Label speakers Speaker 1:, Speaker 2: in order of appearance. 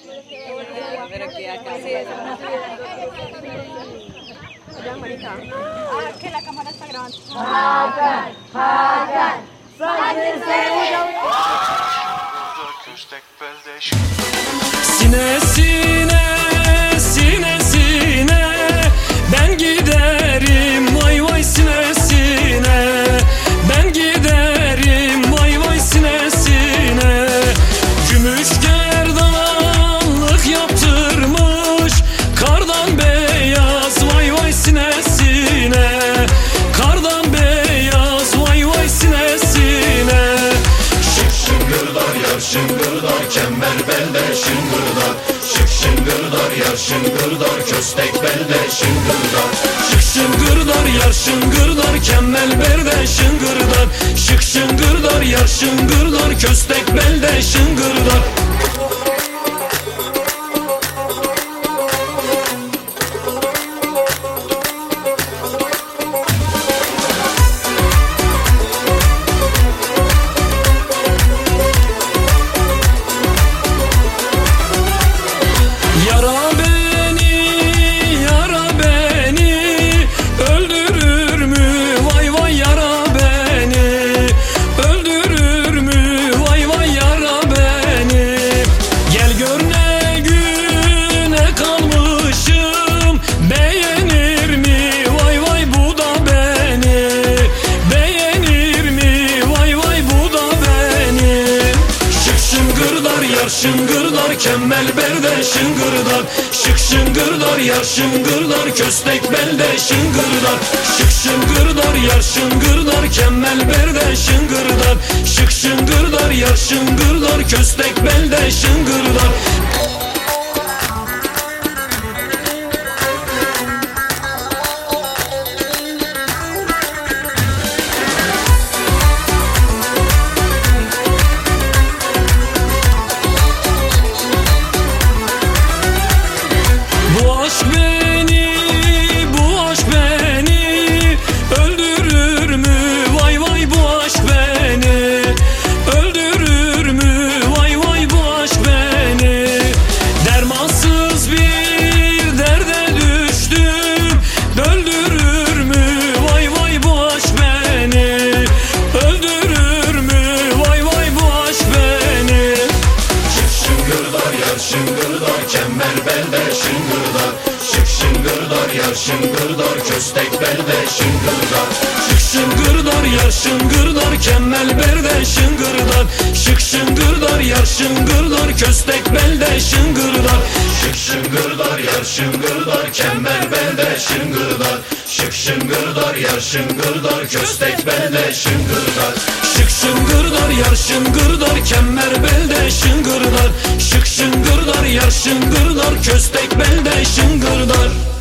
Speaker 1: Pero que acá sí es.
Speaker 2: Que la cámara está grabando.
Speaker 3: Sine sine, sine sine, ben giderim vay vay sine sine, ben giderim vay vay sine sine. Gümüş gerdanlık yaptırmış, kardan beyaz vay vay sine sine, kardan beyaz vay vay sine sine. Şık şıngırdar yar şıngırdar, kemer belde şıngırdar. Şık şıngırdar yar şıngırdar, köstek belde şıngırdar. Şık şıngırdar yar şıngırdar, kemer belde şıngırdar. Şık şıngırdar yar şıngırdar, köstek belde şıngırdar. Şıngırdar kemmel berde şıngırdar. Şık şıngırdar yar şıngırdar, köstek belde şıngırdar. Şık şıngırdar yar şıngırdar, kemmel berde şıngırdar. Şık şıngırdar yar şıngırdar, köstek belde şıngırdar. Şıngırdar kemer belde şıngırdar. Şık şıngırdar yar şıngırdar, köstek belde şıngırdar. Şık şıngırdar yar şıngırdar, kemer belde şıngırdar. Şık şıngırdar yar şıngırdar, köstek belde şıngırdar. Şık şıngırdar yar şıngırdar, kemer belde şıngırdar. Şık şıngırdar yar şıngırdar, köstek belde şıngırdar. Şık şıngırdar yar şıngırdar, kemer belde şıngırdar. Şık şıngırdar yar şıngırdar, köstek belde şıngırdar.